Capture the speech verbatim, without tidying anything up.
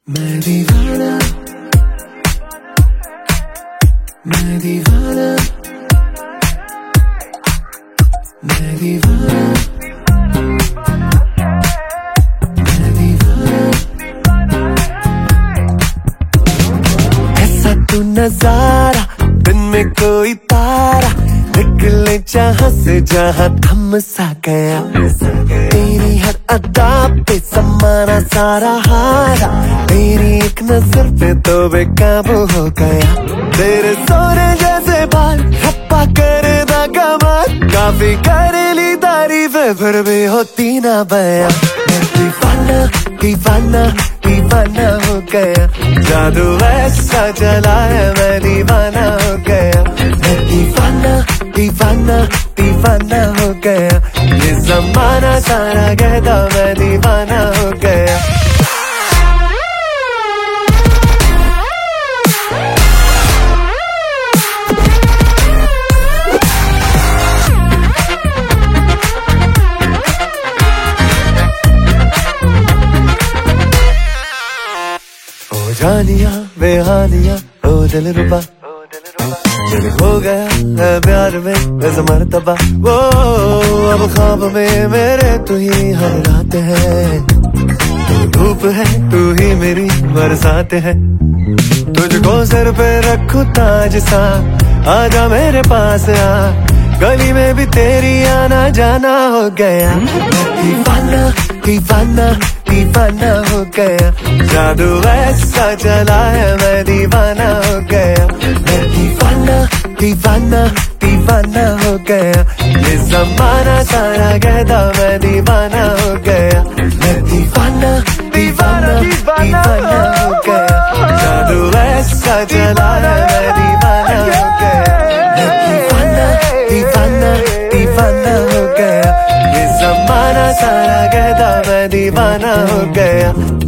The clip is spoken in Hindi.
मैं दीवाना, मैं दीवाना, मैं दीवाना, मैं दीवाना। ऐसा तू नजारा, दिन में कोई तारा निकले जहाँ से जहाँ थम सा गया। तेरी हर अदा पे समाना सारा हारा, तेरी एक नजर पे तो बेकाबू हो गया। तेरे सोने जैसे बाल हप्पा करे दा कमाल, काफी करे ली तारीफ फिर भी होती ना बया। मैं दीवाना दीवाना दीवाना हो गया, जादू ऐसा चला है मैं दीवाना हो गया। मैं दीवाना दीवाना दीवाना हो गया, ये जमाना सारा कहता मैं दीवाना हो गया। ओ जानिया बेहानिया ओ दिल रुबा, दिल हो गया है प्यार में इस मर्तबा। वो अब ख्वाब में मेरे तू ही हर रात है, तू धूप है तू ही मेरी बरसात है। तुझको सर पे रखूं ताज सा, आजा मेरे पास आ, गली में भी तेरी आना जाना हो गया। दीवाना दीवाना दीवाना हो गया, जादू ऐसा चला है मैं दीवाना हो गया। मैं दीवाना दीवाना दीवाना हो गया, ये जमाना सारा कहता मैं दीवाना हो गया। मैं दीवाना दीवाना दीवाना हो गया, जादू ऐसा चला है मैं दीवाना हो गया। मैं दीवाना दीवाना दीवाना हो गया, ये जमाना सारा कहता मैं दीवाना हो गया।